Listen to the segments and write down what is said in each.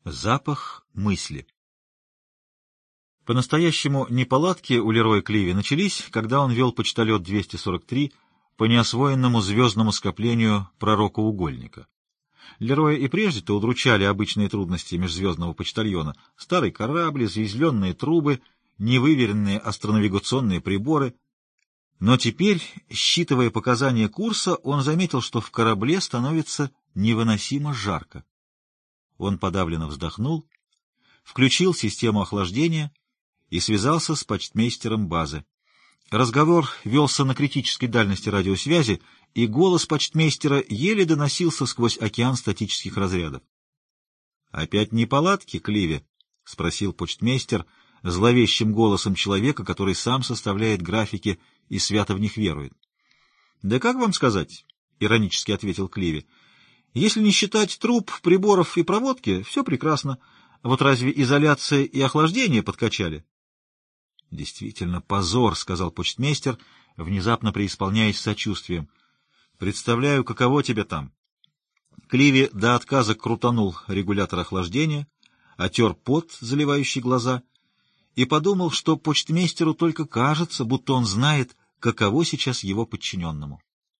Запах мысли. По-настоящему неполадки у Лероя Кливи начались, когда он вел почтолет 243 по неосвоенному звездному скоплению пророка-угольника. Лероя и прежде-то удручали обычные трудности межзвездного почтальона: старый корабль, изъязвленные трубы, невыверенные астронавигационные приборы. Но теперь, считывая показания курса, он заметил, что в корабле становится невыносимо жарко. Он подавленно вздохнул, включил систему охлаждения и связался с почтмейстером базы. Разговор велся на критической дальности радиосвязи, и голос почтмейстера еле доносился сквозь океан статических разрядов. — Опять неполадки, Кливи? — спросил почтмейстер зловещим голосом человека, который сам составляет графики и свято в них верует. — Да как вам сказать? — иронически ответил Кливи. — Если не считать труб, приборов и проводки, все прекрасно. Вот разве изоляция и охлаждение подкачали? — Действительно, позор, — сказал почтмейстер, внезапно преисполняясь сочувствием. — Представляю, каково тебе там. Кливи до отказа крутанул регулятор охлаждения, отер пот, заливающий глаза, и подумал, что почтмейстеру только кажется, будто он знает, каково сейчас его подчиненному.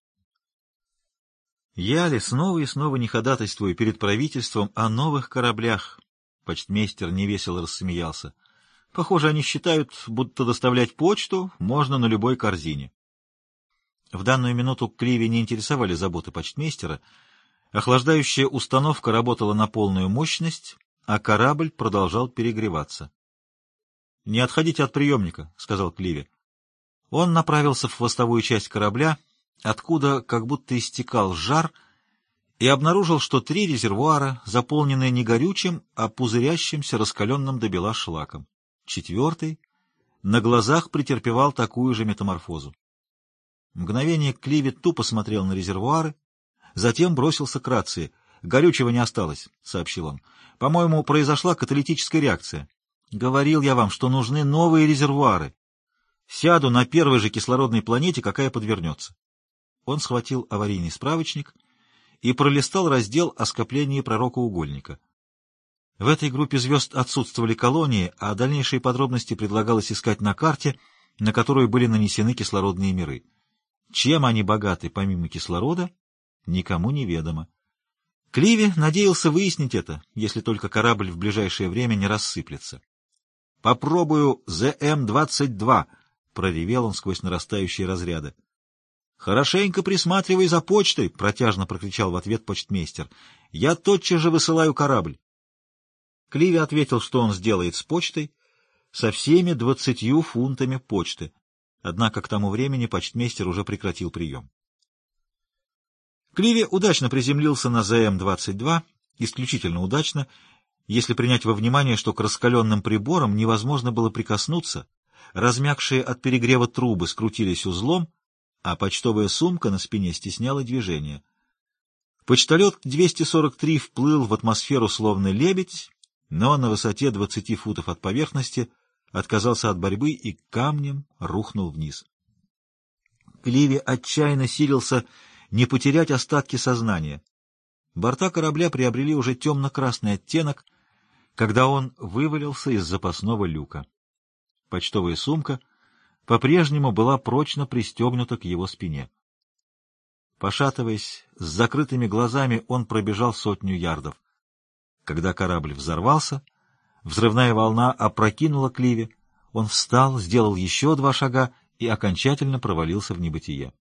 Я ли снова и снова не ходатайствую перед правительством о новых кораблях? Почтмейстер невесело рассмеялся. Похоже, они считают, будто доставлять почту можно на любой корзине. В данную минуту Кливи не интересовали заботы почтмейстера. Охлаждающая установка работала на полную мощность, а корабль продолжал перегреваться. — Не отходите от приемника, — сказал Кливи. Он направился в хвостовую часть корабля, откуда как будто истекал жар, и обнаружил, что 3 резервуара, заполненные не горючим, а пузырящимся раскаленным до бела шлаком. 4-й на глазах претерпевал такую же метаморфозу. Мгновение Кливи тупо смотрел на резервуары, затем бросился к рации. — Горючего не осталось, — сообщил он. — По-моему, произошла каталитическая реакция. Говорил я вам, что нужны новые резервуары. Сяду на первой же кислородной планете, какая подвернется. Он схватил аварийный справочник и пролистал раздел о скоплении пророка-угольника. В этой группе звезд отсутствовали колонии, а дальнейшие подробности предлагалось искать на карте, на которую были нанесены кислородные миры. Чем они богаты помимо кислорода, никому не ведомо. Кливи надеялся выяснить это, если только корабль в ближайшее время не рассыплется. — Попробую ЗМ-22, — проревел он сквозь нарастающие разряды. — Хорошенько присматривай за почтой, — протяжно прокричал в ответ почтмейстер. — Я тотчас же высылаю корабль. Кливи ответил, что он сделает с почтой, со всеми 20 фунтами почты. Однако к тому времени почтмейстер уже прекратил прием. Кливи удачно приземлился на ЗМ-22, исключительно удачно, если принять во внимание, что к раскаленным приборам невозможно было прикоснуться, размягшие от перегрева трубы скрутились узлом, а почтовая сумка на спине стесняла движение. Почтолет 243 вплыл в атмосферу словно лебедь, но на высоте 20 футов от поверхности отказался от борьбы и камнем рухнул вниз. Кливи отчаянно силился не потерять остатки сознания. Борта корабля приобрели уже темно-красный оттенок, когда он вывалился из запасного люка. Почтовая сумка по-прежнему была прочно пристегнута к его спине. Пошатываясь, с закрытыми глазами он пробежал 100 ярдов. Когда корабль взорвался, взрывная волна опрокинула Кливи, он встал, сделал еще 2 шага и окончательно провалился в небытие.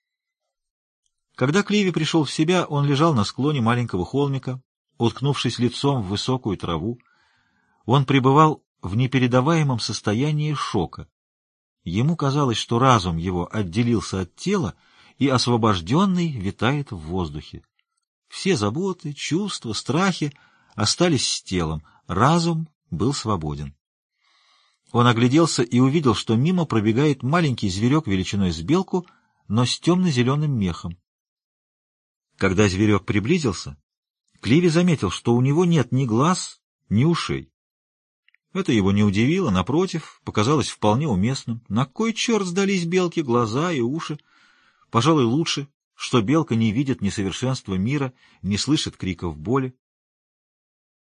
Когда Кливи пришел в себя, он лежал на склоне маленького холмика, уткнувшись лицом в высокую траву. Он пребывал в непередаваемом состоянии шока. Ему казалось, что разум его отделился от тела и, освобожденный, витает в воздухе. Все заботы, чувства, страхи остались с телом, разум был свободен. Он огляделся и увидел, что мимо пробегает маленький зверек величиной с белку, но с темно-зеленым мехом. Когда зверек приблизился, Кливи заметил, что у него нет ни глаз, ни ушей. Это его не удивило, напротив, показалось вполне уместным. На кой черт сдались белке глаза и уши? Пожалуй, лучше, что белка не видит несовершенства мира, не слышит криков боли.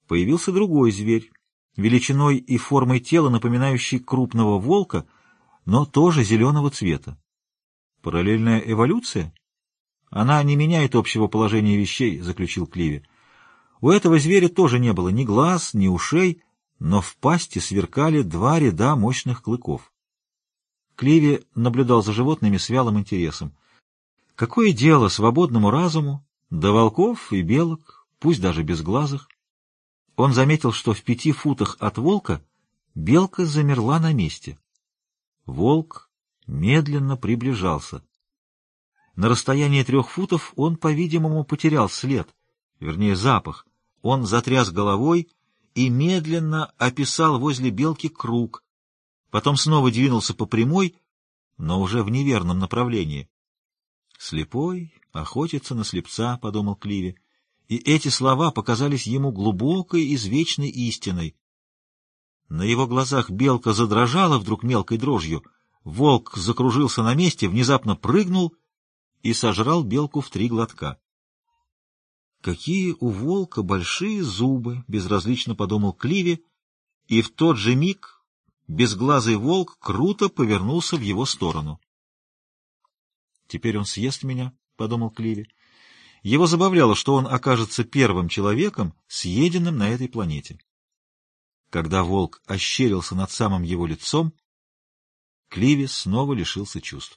появился другой зверь, величиной и формой тела напоминающий крупного волка, но тоже зеленого цвета. Параллельная эволюция? Она не меняет общего положения вещей, заключил Кливи. У этого зверя тоже не было ни глаз, ни ушей, но в пасти сверкали 2 ряда мощных клыков. Кливи наблюдал за животными с вялым интересом. Какое дело свободному разуму до волков и белок, пусть даже безглазых? Он заметил, что в 5 футах от волка белка замерла на месте. Волк медленно приближался. На расстоянии 3 футов он, по-видимому, потерял след, вернее, запах. Он затряс головой и медленно описал возле белки круг, потом снова двинулся по прямой, но уже в неверном направлении. «Слепой охотится на слепца», — подумал Кливи, и эти слова показались ему глубокой извечной истиной. На его глазах белка задрожала вдруг мелкой дрожью, волк закружился на месте, внезапно прыгнул и сожрал белку в 3 глотка. «Какие у волка большие зубы!» — безразлично подумал Кливи, и в тот же миг безглазый волк круто повернулся в его сторону. «Теперь он съест меня», — подумал Кливи. Его забавляло, что он окажется первым человеком, съеденным на этой планете. Когда волк ощерился над самым его лицом, Кливи снова лишился чувств.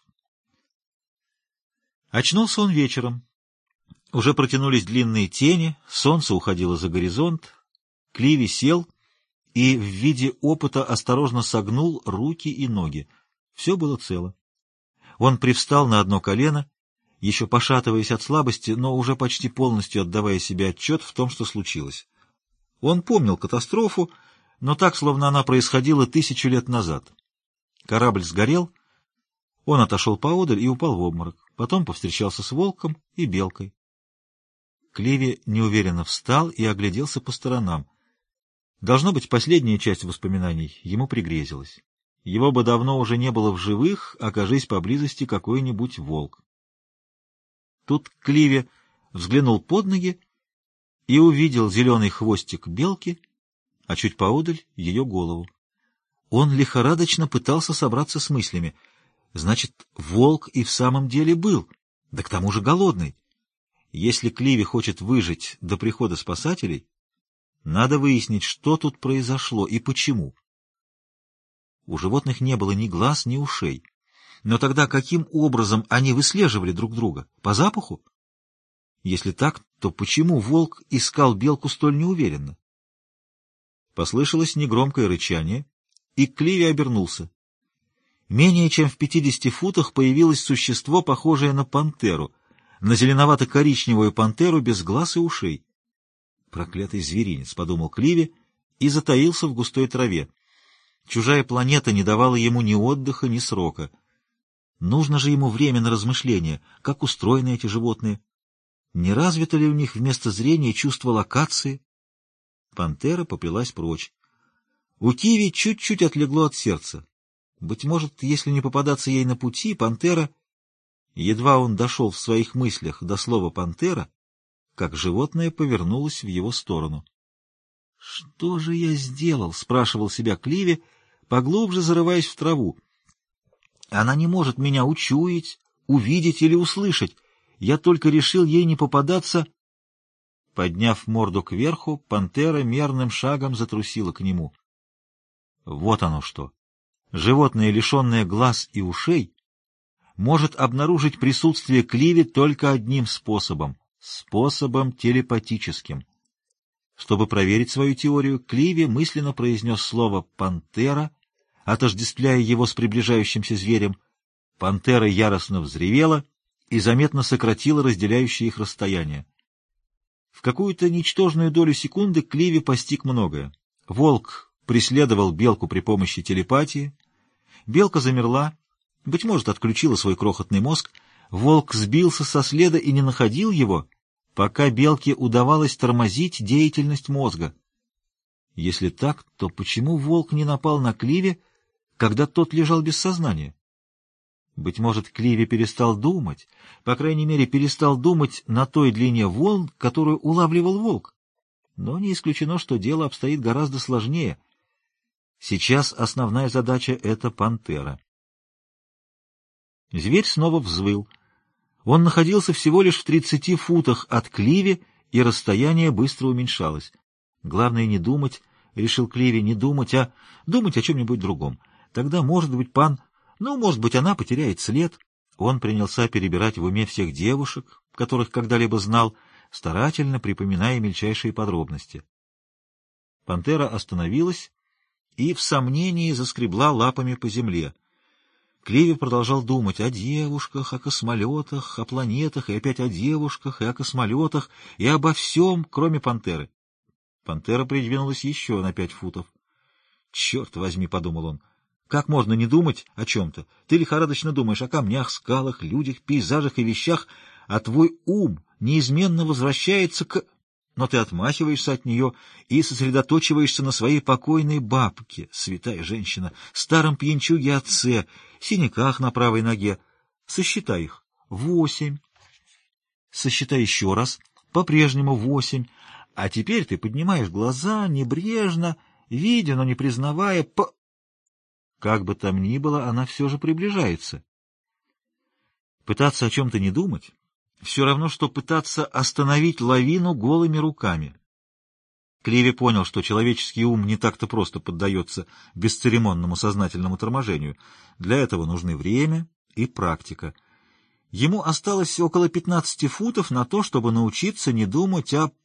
Очнулся он вечером. Уже протянулись длинные тени, солнце уходило за горизонт. Кливи сел и в виде опыта осторожно согнул руки и ноги. Все было цело. Он привстал на одно колено, еще пошатываясь от слабости, но уже почти полностью отдавая себе отчет в том, что случилось. Он помнил катастрофу, но так, словно она происходила 1000 лет назад. Корабль сгорел, он отошел поодаль и упал в обморок, потом повстречался с волком и белкой. Кливи неуверенно встал и огляделся по сторонам. Должно быть, последняя часть воспоминаний ему пригрезилась. Его бы давно уже не было в живых, окажись поблизости какой-нибудь волк. Тут Кливи взглянул под ноги и увидел зеленый хвостик белки, а чуть поодаль — ее голову. Он лихорадочно пытался собраться с мыслями. Значит, волк и в самом деле был, да к тому же голодный. Если Кливи хочет выжить до прихода спасателей, надо выяснить, что тут произошло и почему. У животных не было ни глаз, ни ушей. Но тогда каким образом они выслеживали друг друга? По запаху? Если так, то почему волк искал белку столь неуверенно? Послышалось негромкое рычание, и Кливи обернулся. Менее чем в 50 футах появилось существо, похожее на пантеру, на зеленовато-коричневую пантеру без глаз и ушей. «Проклятый зверинец», — подумал Кливи и затаился в густой траве. Чужая планета не давала ему ни отдыха, ни срока. Нужно же ему время на размышления, как устроены эти животные. Не развито ли у них вместо зрения чувство локации? Пантера поплелась прочь. У Киви чуть-чуть отлегло от сердца. Быть может, если не попадаться ей на пути, пантера... Едва он дошел в своих мыслях до слова «пантера», как животное повернулось в его сторону. «Что же я сделал?» — спрашивал себя Кливи, поглубже зарываясь в траву. «Она не может меня учуять, увидеть или услышать. Я только решил ей не попадаться...» Подняв морду кверху, пантера мерным шагом затрусила к нему. Вот оно что. Животное, лишенное глаз и ушей, может обнаружить присутствие Кливи только одним способом — способом телепатическим. Чтобы проверить свою теорию, Кливи мысленно произнес слово «пантера», отождествляя его с приближающимся зверем. Пантера яростно взревела и заметно сократила разделяющее их расстояние. В какую-то ничтожную долю секунды Кливи постиг многое. Волк преследовал белку при помощи телепатии. Белка замерла, быть может, отключила свой крохотный мозг. Волк сбился со следа и не находил его, пока белке удавалось тормозить деятельность мозга. Если так, то почему волк не напал на Кливи, когда тот лежал без сознания? Быть может, Кливи перестал думать, по крайней мере, перестал думать на той длине волн, которую улавливал волк. но не исключено, что дело обстоит гораздо сложнее. Сейчас основная задача — это пантера. Зверь снова взвыл. Он находился всего лишь в 30 футах от Кливи, и расстояние быстро уменьшалось. Главное не думать, — решил Кливи, — не думать, а думать о чем-нибудь другом. Тогда, может быть, может быть, она потеряет след. Он принялся перебирать в уме всех девушек, которых когда-либо знал, старательно припоминая мельчайшие подробности. Пантера остановилась и в сомнении заскребла лапами по земле. Кливи продолжал думать о девушках, о космолетах, о планетах, и опять о девушках, и о космолетах, и обо всем, кроме пантеры. Пантера придвинулась еще на 5 футов. «Черт возьми», — подумал он, — «как можно не думать о чем-то? Ты лихорадочно думаешь о камнях, скалах, людях, пейзажах и вещах, а твой ум неизменно возвращается к... Но ты отмахиваешься от нее и сосредоточиваешься на своей покойной бабке, святая женщина, старом пьянчуге-отце, синяках на правой ноге. Сосчитай их. 8. Сосчитай еще раз. По-прежнему 8. А теперь ты поднимаешь глаза небрежно, видя, но не признавая, Как бы там ни было, она все же приближается. Пытаться о чем-то не думать — все равно, что пытаться остановить лавину голыми руками. Кливи понял, что человеческий ум не так-то просто поддается бесцеремонному сознательному торможению. Для этого нужны время и практика. Ему осталось около 15 футов на то, чтобы научиться не думать о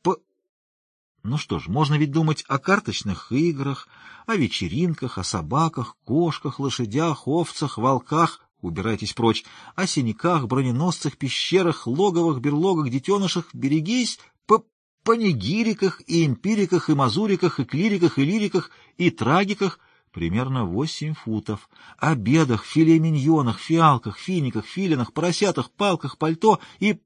Ну что ж, можно ведь думать о карточных играх, о вечеринках, о собаках, кошках, лошадях, овцах, волках, убирайтесь прочь, о синяках, броненосцах, пещерах, логовах, берлогах, детенышах, берегись, панигириках и эмпириках, и мазуриках, и клириках, и лириках, и трагиках, примерно 8 футов, о бедах, филе миньонах, фиалках, финиках, филинах, поросятах, палках, пальто и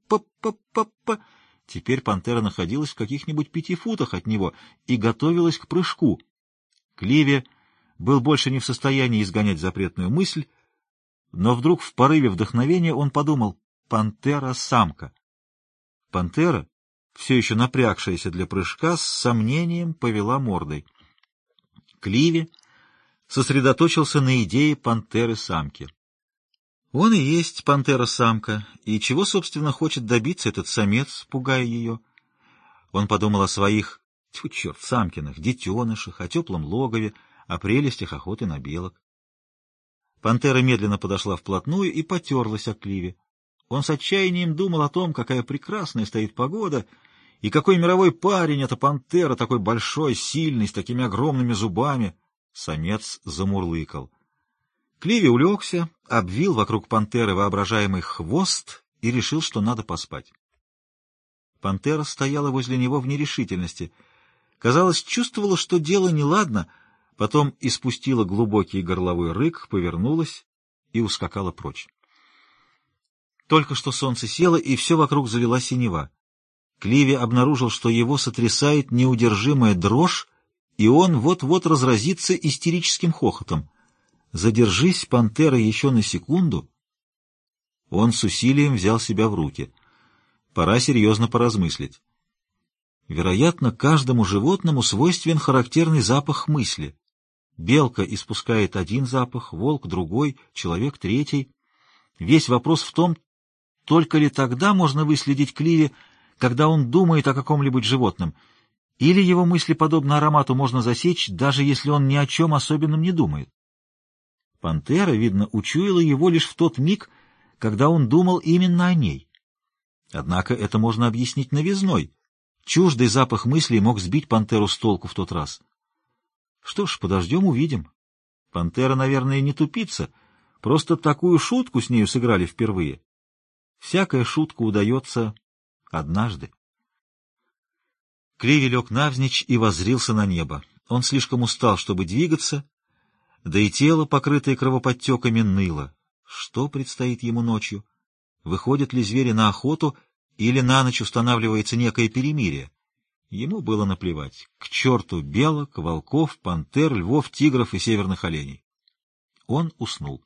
Теперь пантера находилась в каких-нибудь 5 футах от него и готовилась к прыжку. Кливи был больше не в состоянии изгонять запретную мысль, но вдруг в порыве вдохновения он подумал: пантера-самка. Пантера, все еще напрягшаяся для прыжка, с сомнением повела мордой. Кливи сосредоточился на идее пантеры-самки. Он и есть пантера-самка, и чего, собственно, хочет добиться этот самец, пугая ее? Он подумал о своих, самкиных, детенышах, о теплом логове, о прелестях охоты на белок. Пантера медленно подошла вплотную и потерлась о Кливи. Он с отчаянием думал о том, какая прекрасная стоит погода, и какой мировой парень эта пантера, такой большой, сильный, с такими огромными зубами. Самец замурлыкал. Кливи улегся, обвил вокруг пантеры воображаемый хвост и решил, что надо поспать. Пантера стояла возле него в нерешительности. Казалось, чувствовала, что дело неладно, потом испустила глубокий горловой рык, повернулась и ускакала прочь. Только что солнце село, и все вокруг залила синева. Кливи обнаружил, что его сотрясает неудержимая дрожь, и он вот-вот разразится истерическим хохотом. Задержись, пантера, еще на секунду. Он с усилием взял себя в руки. Пора серьезно поразмыслить. Вероятно, каждому животному свойствен характерный запах мысли. Белка испускает один запах, волк — другой, человек — третий. Весь вопрос в том, только ли тогда можно выследить Кливи, когда он думает о каком-либо животном, или его мысли, подобно аромату, можно засечь, даже если он ни о чем особенном не думает. Пантера, видно, учуяла его лишь в тот миг, когда он думал именно о ней. Однако это можно объяснить новизной. Чуждый запах мыслей мог сбить пантеру с толку в тот раз. Что ж, подождем, увидим. Пантера, наверное, не тупица, просто такую шутку с нею сыграли впервые. Всякая шутка удается однажды. Кливи лег навзничь и воззрился на небо. Он слишком устал, чтобы двигаться, да и тело, покрытое кровоподтеками, ныло. Что предстоит ему ночью? Выходят ли звери на охоту, или на ночь устанавливается некое перемирие? Ему было наплевать. К черту белок, волков, пантер, львов, тигров и северных оленей. Он уснул.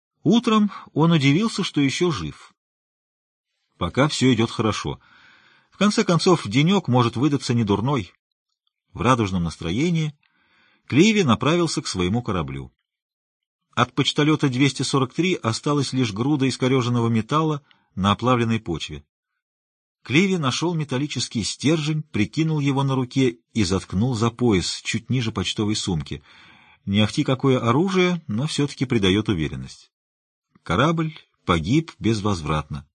Утром он удивился, что еще жив. Пока все идет хорошо. В конце концов, денек может выдаться недурной. В радужном настроении Кливи направился к своему кораблю. От почтолета 243 осталась лишь груда искореженного металла на оплавленной почве. Кливи нашел металлический стержень, прикинул его на руке и заткнул за пояс, чуть ниже почтовой сумки. Не ахти какое оружие, но все-таки придает уверенность. Корабль погиб безвозвратно.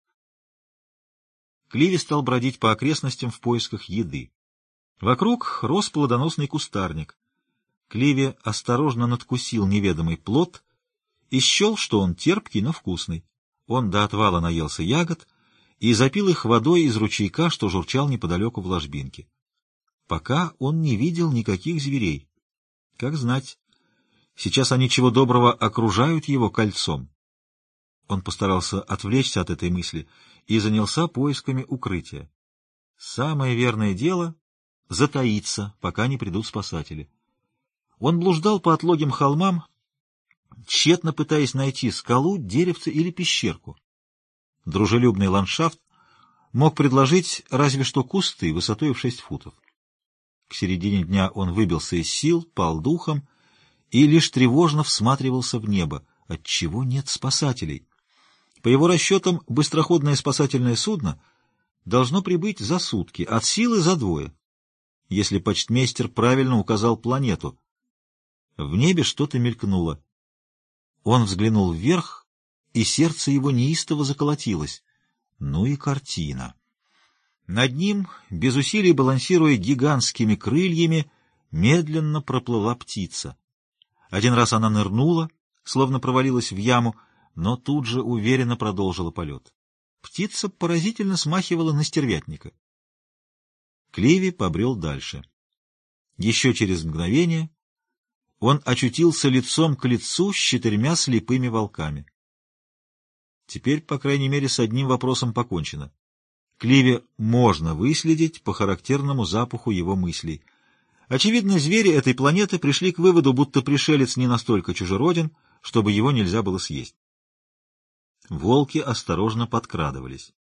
Кливи стал бродить по окрестностям в поисках еды. Вокруг рос плодоносный кустарник. Кливи осторожно надкусил неведомый плод и счел, что он терпкий, но вкусный. Он до отвала наелся ягод и запил их водой из ручейка, что журчал неподалеку в ложбинке. Пока он не видел никаких зверей. Как знать, сейчас они чего доброго окружают его кольцом. Он постарался отвлечься от этой мысли и занялся поисками укрытия. Самое верное дело — затаиться, пока не придут спасатели. Он блуждал по отлогим холмам, тщетно пытаясь найти скалу, деревце или пещерку. Дружелюбный ландшафт мог предложить разве что кусты высотой в 6 футов. К середине дня он выбился из сил, пал духом и лишь тревожно всматривался в небо. Отчего нет спасателей? По его расчетам, быстроходное спасательное судно должно прибыть за сутки, от силы за 2, если почтмейстер правильно указал планету. В небе что-то мелькнуло. Он взглянул вверх, и сердце его неистово заколотилось. Ну и картина. Над ним, без усилий балансируя гигантскими крыльями, медленно проплыла птица. Один раз она нырнула, словно провалилась в яму, но тут же уверенно продолжила полет. Птица поразительно смахивала на стервятника. Кливи побрел дальше. Еще через мгновение он очутился лицом к лицу с 4 слепыми волками. Теперь, по крайней мере, с одним вопросом покончено. Кливи можно выследить по характерному запаху его мыслей. Очевидно, звери этой планеты пришли к выводу, будто пришелец не настолько чужероден, чтобы его нельзя было съесть. Волки осторожно подкрадывались.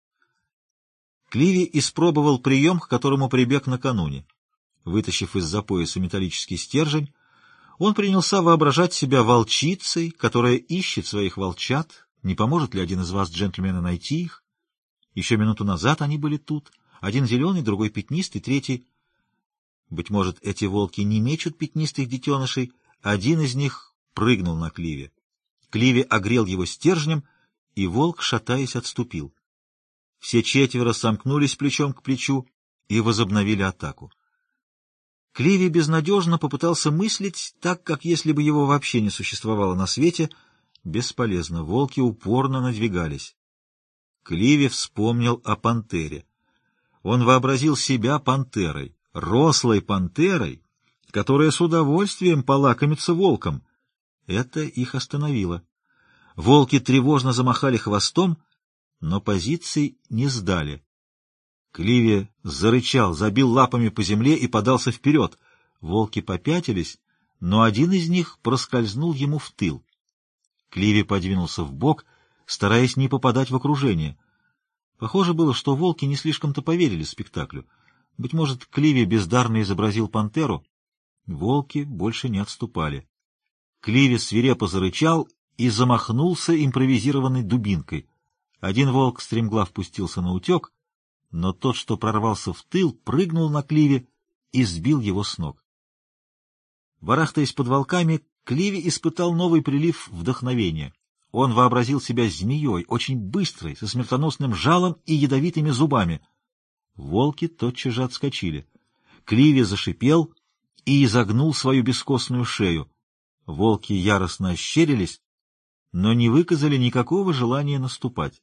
Кливи испробовал прием, к которому прибег накануне. Вытащив из-за пояса металлический стержень, он принялся воображать себя волчицей, которая ищет своих волчат. Не поможет ли один из вас, джентльмены, найти их? Еще минуту назад они были тут. Один зеленый, другой пятнистый, третий... Быть может, эти волки не мечут пятнистых детенышей. Один из них прыгнул на Кливи. Кливи огрел его стержнем, и волк, шатаясь, отступил. Все 4 сомкнулись плечом к плечу и возобновили атаку. Кливи безнадежно попытался мыслить так, как если бы его вообще не существовало на свете. Бесполезно, волки упорно надвигались. Кливи вспомнил о пантере. Он вообразил себя пантерой, рослой пантерой, которая с удовольствием полакомится волком. Это их остановило. Волки тревожно замахали хвостом, но позиций не сдали. Кливи зарычал, забил лапами по земле и подался вперед. Волки попятились, но один из них проскользнул ему в тыл. Кливи подвинулся вбок, стараясь не попадать в окружение. Похоже было, что волки не слишком-то поверили спектаклю. Быть может, Кливи бездарно изобразил пантеру. Волки больше не отступали. Кливи свирепо зарычал и замахнулся импровизированной дубинкой. Один волк стремглав пустился на утек, но тот, что прорвался в тыл, прыгнул на Кливи и сбил его с ног. Барахтаясь под волками, Кливи испытал новый прилив вдохновения. Он вообразил себя змеей, очень быстрой, со смертоносным жалом и ядовитыми зубами. Волки тотчас же отскочили. Кливи зашипел и изогнул свою бескостную шею. Волки яростно ощерились, но не выказали никакого желания наступать.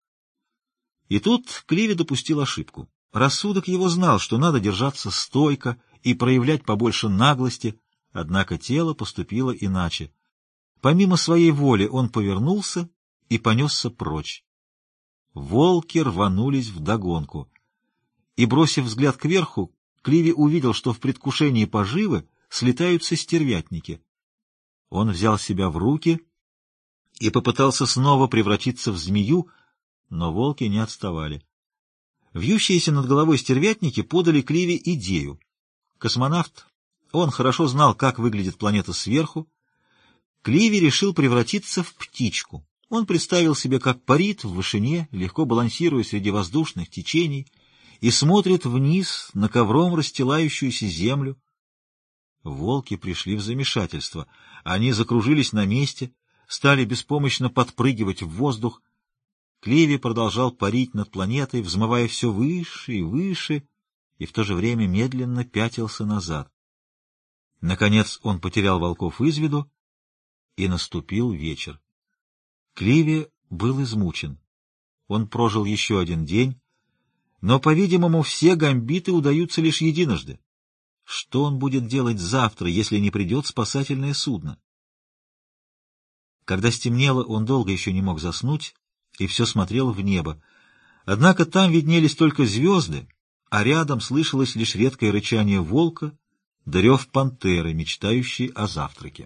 И тут Кливи допустил ошибку. Рассудок его знал, что надо держаться стойко и проявлять побольше наглости, однако тело поступило иначе. Помимо своей воли он повернулся и понесся прочь. Волки рванулись вдогонку. И, бросив взгляд кверху, Кливи увидел, что в предвкушении поживы слетаются стервятники. Он взял себя в руки и попытался снова превратиться в змею, но волки не отставали. Вьющиеся над головой стервятники подали Кливе идею. Космонавт, он хорошо знал, как выглядит планета сверху. Кливи решил превратиться в птичку. Он представил себе, как парит в вышине, легко балансируя среди воздушных течений, и смотрит вниз на ковром расстилающуюся землю. Волки пришли в замешательство. Они закружились на месте, стали беспомощно подпрыгивать в воздух. Кливи продолжал парить над планетой, взмывая все выше и выше, и в то же время медленно пятился назад. Наконец он потерял волков из виду, и наступил вечер. Кливи был измучен. Он прожил еще один день, но, по-видимому, все гамбиты удаются лишь единожды. Что он будет делать завтра, если не придет спасательное судно? Когда стемнело, он долго еще не мог заснуть и все смотрел в небо. Однако там виднелись только звезды, а рядом слышалось лишь редкое рычание волка да рев пантеры, мечтающей о завтраке.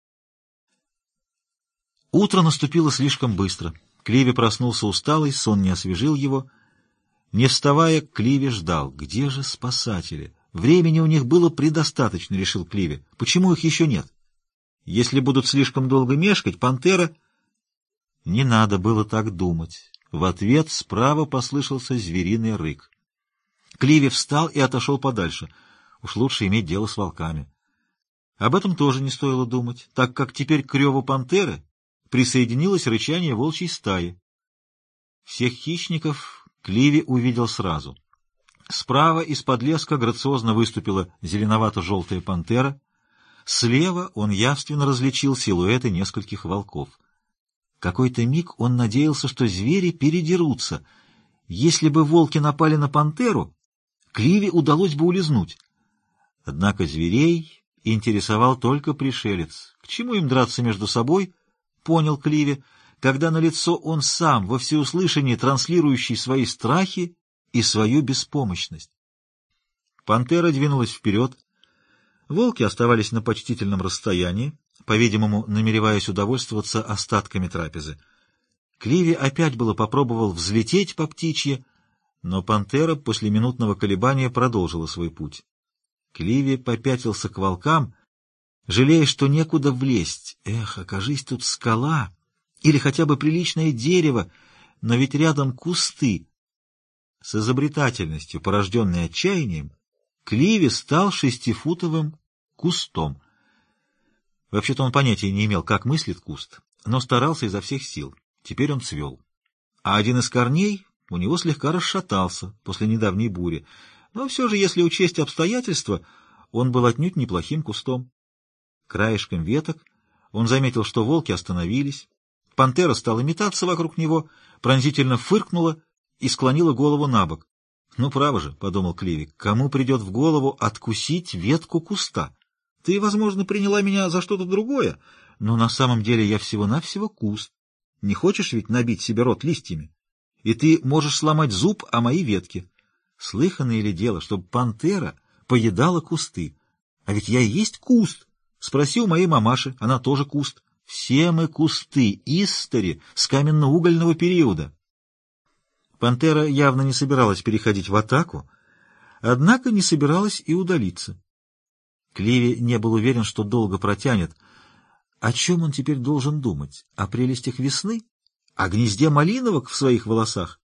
Утро наступило слишком быстро. Кливи проснулся усталый, сон не освежил его. Не вставая, Кливи ждал. Где же спасатели? Времени у них было предостаточно, решил Кливи. Почему их еще нет? Если будут слишком долго мешкать, пантера... Не надо было так думать. В ответ справа послышался звериный рык. Кливи встал и отошел подальше. Уж лучше иметь дело с волками. Об этом тоже не стоило думать, так как теперь к реву пантеры присоединилось рычание волчьей стаи. Всех хищников Кливи увидел сразу. Справа из-под леска грациозно выступила зеленовато-желтая пантера. Слева он явственно различил силуэты нескольких волков. Какой-то миг он надеялся, что звери передерутся. Если бы волки напали на пантеру, Кливи удалось бы улизнуть. Однако зверей интересовал только пришелец. К чему им драться между собой, понял Кливи, когда на лицо он сам во всеуслышание транслирующий свои страхи и свою беспомощность. Пантера двинулась вперед. Волки оставались на почтительном расстоянии, по-видимому, намереваясь удовольствоваться остатками трапезы. Кливи опять было попробовал взлететь по птичье, но пантера после минутного колебания продолжила свой путь. Кливи попятился к волкам, жалея, что некуда влезть. Эх, окажись тут скала или хотя бы приличное дерево, но ведь рядом кусты. С изобретательностью, порожденной отчаянием, Кливи стал 6-футовым кустом. Вообще-то он понятия не имел, как мыслит куст, но старался изо всех сил. Теперь он цвел. А один из корней у него слегка расшатался после недавней бури, но все же, если учесть обстоятельства, он был отнюдь неплохим кустом. Краешком веток он заметил, что волки остановились. Пантера стала метаться вокруг него, пронзительно фыркнула и склонила голову на бок. «Ну, право же», — подумал Кливи, — «кому придет в голову откусить ветку куста? Ты, возможно, приняла меня за что-то другое, но на самом деле я всего-навсего куст. Не хочешь ведь набить себе рот листьями? И ты можешь сломать зуб о мои ветки. Слыханное ли дело, чтобы пантера поедала кусты? А ведь я и есть куст. Спроси у моей мамаши, она тоже куст. Все мы кусты, истори, с каменно-угольного периода». Пантера явно не собиралась переходить в атаку, однако не собиралась и удалиться. Кливи не был уверен, что долго протянет. О чем он теперь должен думать? О прелестях весны? О гнезде малиновок в своих волосах?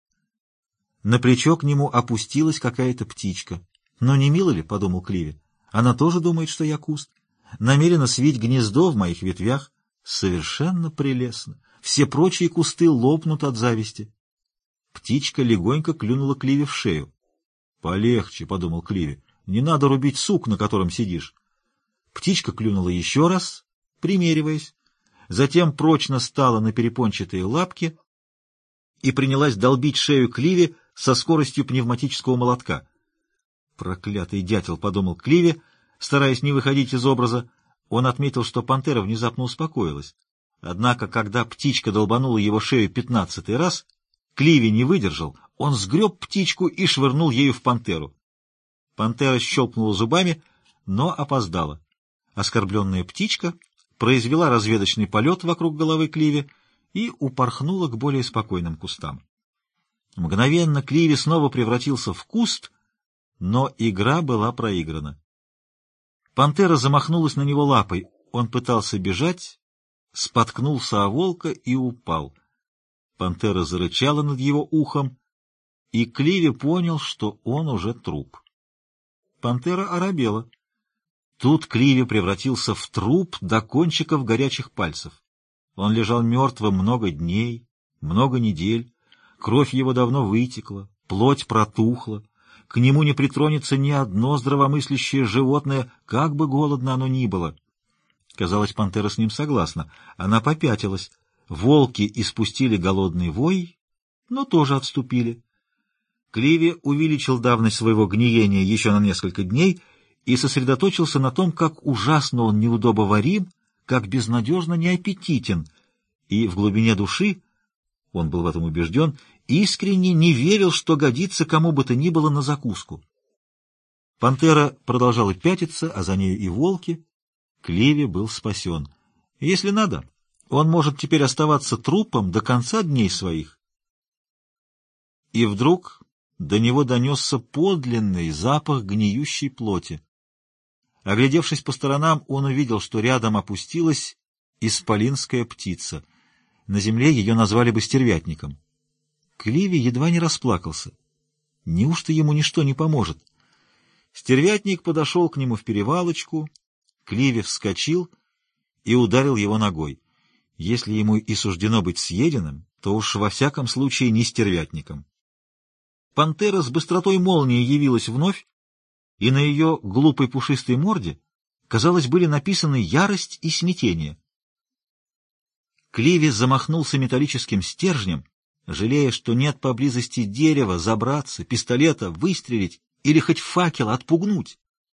На плечо к нему опустилась какая-то птичка. «Но не мило ли?» — подумал Кливи. «Она тоже думает, что я куст. Намерена свить гнездо в моих ветвях. Совершенно прелестно. Все прочие кусты лопнут от зависти». Птичка легонько клюнула Кливи в шею. «Полегче», — подумал Кливи, — «не надо рубить сук, на котором сидишь». Птичка клюнула еще раз, примериваясь, затем прочно стала на перепончатые лапки и принялась долбить шею Кливи со скоростью пневматического молотка. «Проклятый дятел», — подумал Кливи, стараясь не выходить из образа. Он отметил, что пантера внезапно успокоилась. Однако, когда птичка долбанула его шею 15-й раз, Кливи не выдержал, он сгреб птичку и швырнул ею в пантеру. Пантера щелкнула зубами, но опоздала. Оскорбленная птичка произвела разведочный полет вокруг головы Кливи и упорхнула к более спокойным кустам. Мгновенно Кливи снова превратился в куст, но игра была проиграна. Пантера замахнулась на него лапой. Он пытался бежать, споткнулся о волка и упал. Пантера зарычала над его ухом, и Кливи понял, что он уже труп. Пантера оробела. Тут Кливи превратился в труп до кончиков горячих пальцев. Он лежал мертвым много дней, много недель, кровь его давно вытекла, плоть протухла, к нему не притронется ни одно здравомыслящее животное, как бы голодно оно ни было. Казалось, пантера с ним согласна. Она попятилась. Волки испустили голодный вой, но тоже отступили. Кливи увеличил давность своего гниения еще на несколько дней и сосредоточился на том, как ужасно он неудобоварим, как безнадежно неаппетитен, и в глубине души, он был в этом убежден, искренне не верил, что годится кому бы то ни было на закуску. Пантера продолжала пятиться, а за нею и волки. Кливи был спасен. Если надо, он может теперь оставаться трупом до конца дней своих. И вдруг до него донесся подлинный запах гниющей плоти. Оглядевшись по сторонам, он увидел, что рядом опустилась исполинская птица. На земле ее назвали бы стервятником. Кливи едва не расплакался. Неужто ему ничто не поможет? Стервятник подошел к нему в перевалочку. Кливи вскочил и ударил его ногой. Если ему и суждено быть съеденным, то уж во всяком случае не стервятником. Пантера с быстротой молнии явилась вновь, и на ее глупой пушистой морде, казалось, были написаны ярость и смятение. Кливи замахнулся металлическим стержнем, жалея, что нет поблизости дерева, забраться, пистолета, выстрелить или хоть факел отпугнуть.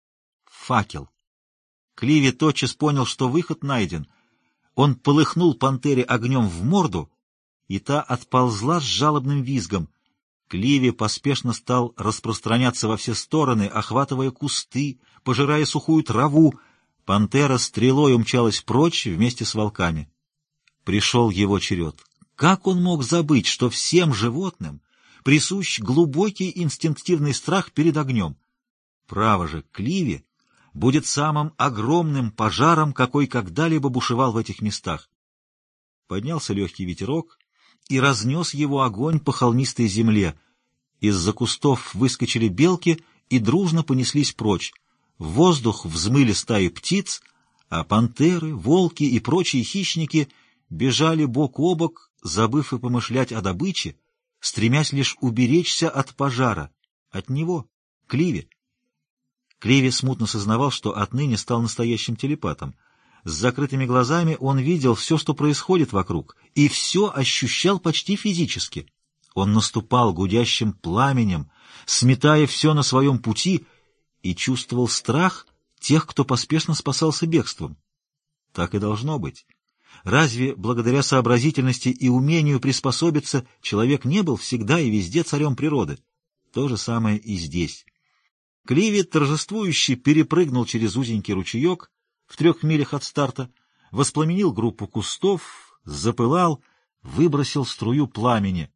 Факел. Кливи тотчас понял, что выход найден. Он полыхнул пантере огнем в морду, и та отползла с жалобным визгом. Кливи поспешно стал распространяться во все стороны, охватывая кусты, пожирая сухую траву. Пантера стрелой умчалась прочь вместе с волками. Пришел его черед. Как он мог забыть, что всем животным присущ глубокий инстинктивный страх перед огнем? Право же, Кливи будет самым огромным пожаром, какой когда-либо бушевал в этих местах. Поднялся легкий ветерок и разнес его огонь по холмистой земле. Из-за кустов выскочили белки и дружно понеслись прочь. В воздух взмыли стаи птиц, а пантеры, волки и прочие хищники бежали бок о бок, забыв и помышлять о добыче, стремясь лишь уберечься от пожара, от него, Кливи. Кливи смутно сознавал, что отныне стал настоящим телепатом. С закрытыми глазами он видел все, что происходит вокруг, и все ощущал почти физически. Он наступал гудящим пламенем, сметая все на своем пути, и чувствовал страх тех, кто поспешно спасался бегством. Так и должно быть. Разве благодаря сообразительности и умению приспособиться человек не был всегда и везде царем природы? То же самое и здесь. Кливи торжествующе перепрыгнул через узенький ручеек в 3 милях от старта, воспламенил группу кустов, запылал, выбросил струю пламени.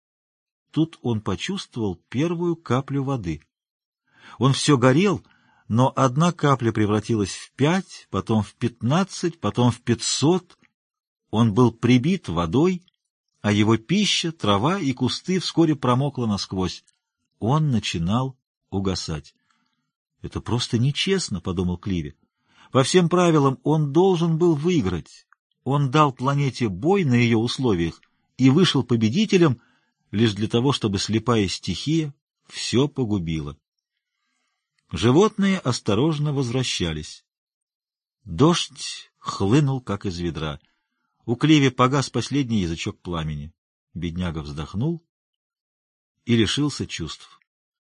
Тут он почувствовал первую каплю воды. Он все горел, но одна капля превратилась в 5, потом в 15, потом в 500. Он был прибит водой, а его пища, трава и кусты вскоре промокла насквозь. Он начинал угасать. «Это просто нечестно», — подумал Кливи. «По всем правилам он должен был выиграть. Он дал планете бой на ее условиях и вышел победителем лишь для того, чтобы слепая стихия все погубила». Животные осторожно возвращались. Дождь хлынул, как из ведра. У Кливи погас последний язычок пламени. Бедняга вздохнул и лишился чувств.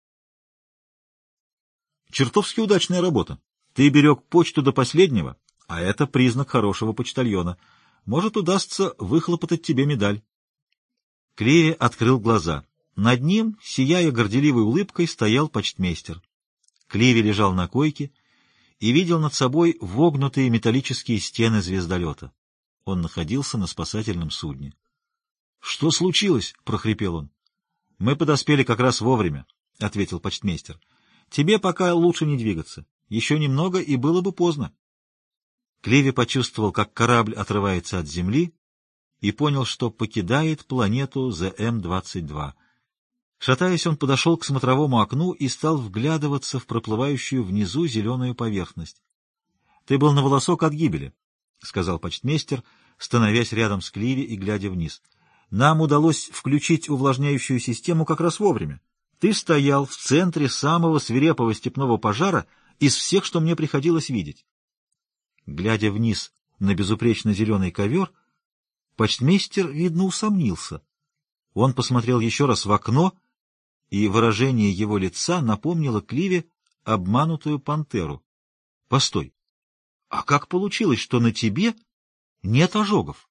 «Чертовски удачная работа. Ты берег почту до последнего, а это признак хорошего почтальона. Может, удастся выхлопотать тебе медаль». Кливи открыл глаза. Над ним, сияя горделивой улыбкой, стоял почтмейстер. Кливи лежал на койке и видел над собой вогнутые металлические стены звездолета. Он находился на спасательном судне. — Что случилось? — прохрипел он. — Мы подоспели как раз вовремя, — ответил почтмейстер. — Тебе пока лучше не двигаться. Еще немного, и было бы поздно. Кливи почувствовал, как корабль отрывается от земли, и понял, что покидает планету ЗМ-22. Шатаясь, он подошел к смотровому окну и стал вглядываться в проплывающую внизу зеленую поверхность. — Ты был на волосок от гибели, — сказал почтмейстер, становясь рядом с Кливи и глядя вниз. — Нам удалось включить увлажняющую систему как раз вовремя. Ты стоял в центре самого свирепого степного пожара из всех, что мне приходилось видеть. Глядя вниз на безупречно зеленый ковер, почтмейстер, видно, усомнился. Он посмотрел еще раз в окно, и выражение его лица напомнило Кливе обманутую пантеру. — Постой, а как получилось, что на тебе нет ожогов?